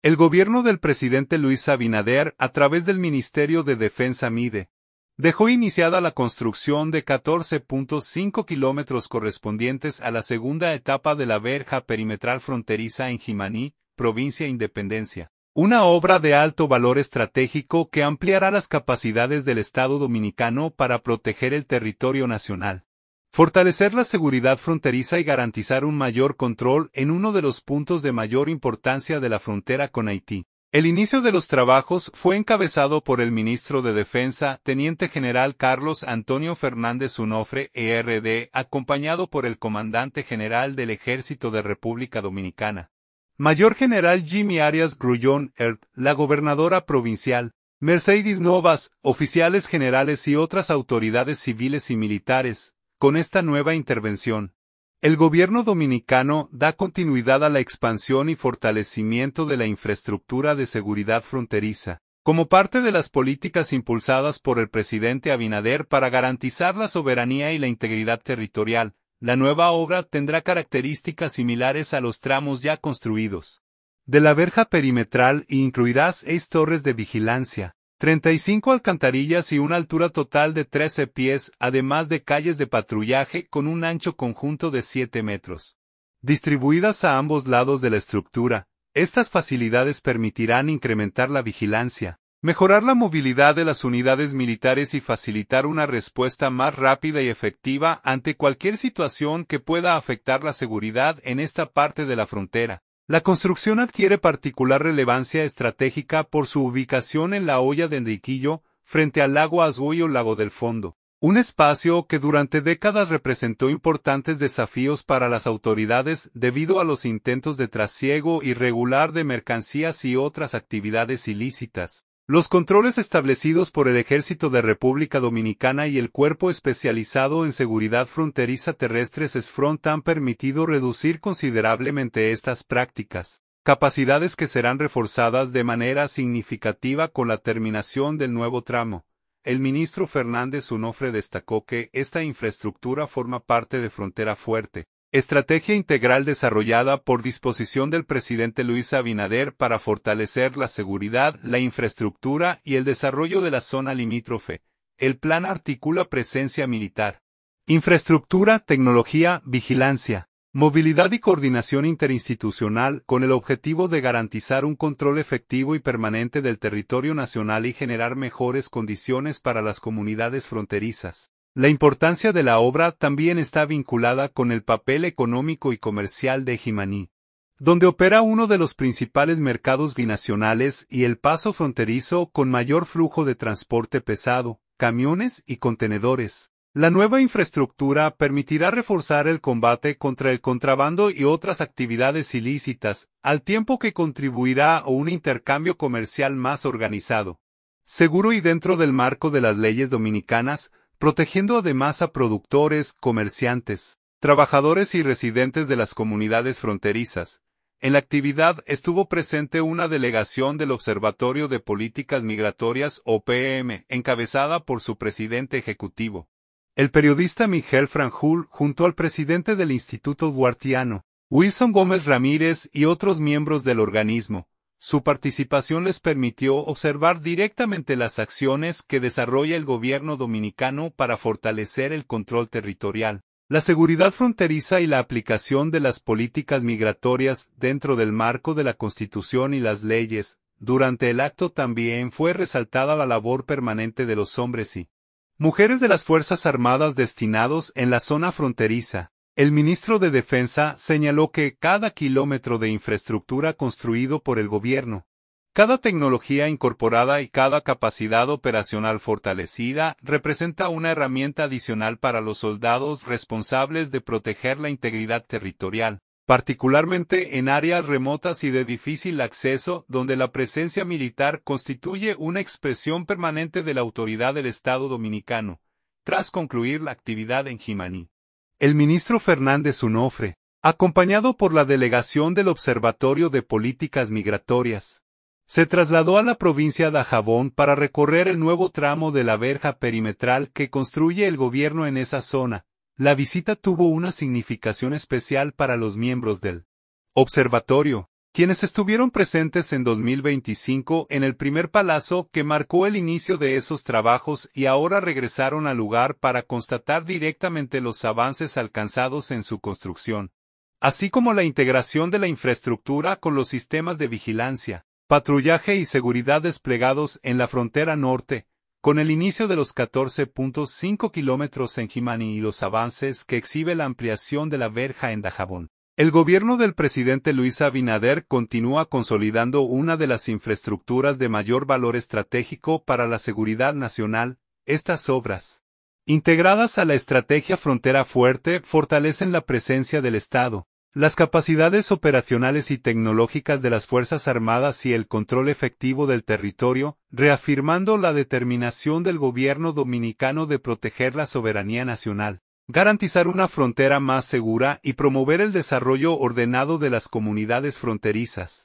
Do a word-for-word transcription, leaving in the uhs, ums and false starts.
El gobierno del presidente Luis Abinader, a través del Ministerio de Defensa MIDE, dejó iniciada la construcción de catorce punto cinco kilómetros correspondientes a la segunda etapa de la verja perimetral fronteriza en Jimaní, provincia Independencia. Una obra de alto valor estratégico que ampliará las capacidades del Estado dominicano para proteger el territorio nacional, fortalecer la seguridad fronteriza y garantizar un mayor control en uno de los puntos de mayor importancia de la frontera con Haití. El inicio de los trabajos fue encabezado por el ministro de Defensa, Teniente General Carlos Antonio Fernández Unofre, E R D, acompañado por el Comandante General del Ejército de República Dominicana, Mayor General Jimmy Arias Grullón, E R D, la gobernadora provincial, Mercedes Novas, oficiales generales y otras autoridades civiles y militares. Con esta nueva intervención, el gobierno dominicano da continuidad a la expansión y fortalecimiento de la infraestructura de seguridad fronteriza, como parte de las políticas impulsadas por el presidente Abinader para garantizar la soberanía y la integridad territorial. La nueva obra tendrá características similares a los tramos ya construidos de la verja perimetral e incluirá seis torres de vigilancia, treinta y cinco alcantarillas y una altura total de trece pies, además de calles de patrullaje con un ancho conjunto de siete metros. Distribuidas a ambos lados de la estructura, estas facilidades permitirán incrementar la vigilancia, mejorar la movilidad de las unidades militares y facilitar una respuesta más rápida y efectiva ante cualquier situación que pueda afectar la seguridad en esta parte de la frontera. La construcción adquiere particular relevancia estratégica por su ubicación en la hoya de Enriquillo, frente al lago Azul o Lago del Fondo, un espacio que durante décadas representó importantes desafíos para las autoridades debido a los intentos de trasiego irregular de mercancías y otras actividades ilícitas. Los controles establecidos por el Ejército de República Dominicana y el Cuerpo Especializado en Seguridad Fronteriza Terrestre SESFRONT han permitido reducir considerablemente estas prácticas, capacidades que serán reforzadas de manera significativa con la terminación del nuevo tramo. El ministro Fernández Unofre destacó que esta infraestructura forma parte de Frontera Fuerte, estrategia integral desarrollada por disposición del presidente Luis Abinader para fortalecer la seguridad, la infraestructura y el desarrollo de la zona limítrofe. El plan articula presencia militar, infraestructura, tecnología, vigilancia, movilidad y coordinación interinstitucional con el objetivo de garantizar un control efectivo y permanente del territorio nacional y generar mejores condiciones para las comunidades fronterizas. La importancia de la obra también está vinculada con el papel económico y comercial de Jimaní, donde opera uno de los principales mercados binacionales y el paso fronterizo con mayor flujo de transporte pesado, camiones y contenedores. La nueva infraestructura permitirá reforzar el combate contra el contrabando y otras actividades ilícitas, al tiempo que contribuirá a un intercambio comercial más organizado, seguro y dentro del marco de las leyes dominicanas, protegiendo además a productores, comerciantes, trabajadores y residentes de las comunidades fronterizas. En la actividad estuvo presente una delegación del Observatorio de Políticas Migratorias O P M, encabezada por su presidente ejecutivo, el periodista Miguel Franjul, junto al presidente del Instituto Duartiano, Wilson Gómez Ramírez y otros miembros del organismo. Su participación les permitió observar directamente las acciones que desarrolla el gobierno dominicano para fortalecer el control territorial, la seguridad fronteriza y la aplicación de las políticas migratorias dentro del marco de la Constitución y las leyes. Durante el acto también fue resaltada la labor permanente de los hombres y mujeres de las Fuerzas Armadas destinados en la zona fronteriza. El ministro de Defensa señaló que cada kilómetro de infraestructura construido por el gobierno, cada tecnología incorporada y cada capacidad operacional fortalecida representa una herramienta adicional para los soldados responsables de proteger la integridad territorial, particularmente en áreas remotas y de difícil acceso donde la presencia militar constituye una expresión permanente de la autoridad del Estado dominicano. Tras concluir la actividad en Jimaní, el ministro Fernández Unofre, acompañado por la delegación del Observatorio de Políticas Migratorias, se trasladó a la provincia de Dajabón para recorrer el nuevo tramo de la verja perimetral que construye el gobierno en esa zona. La visita tuvo una significación especial para los miembros del observatorio, quienes estuvieron presentes en dos mil veinticinco en el primer palazo que marcó el inicio de esos trabajos y ahora regresaron al lugar para constatar directamente los avances alcanzados en su construcción, así como la integración de la infraestructura con los sistemas de vigilancia, patrullaje y seguridad desplegados en la frontera norte, con el inicio de los catorce punto cinco kilómetros en Jimani y los avances que exhibe la ampliación de la verja en Dajabón. El gobierno del presidente Luis Abinader continúa consolidando una de las infraestructuras de mayor valor estratégico para la seguridad nacional. Estas obras, integradas a la estrategia Frontera Fuerte, fortalecen la presencia del Estado, las capacidades operacionales y tecnológicas de las Fuerzas Armadas y el control efectivo del territorio, reafirmando la determinación del gobierno dominicano de proteger la soberanía nacional, garantizar una frontera más segura y promover el desarrollo ordenado de las comunidades fronterizas.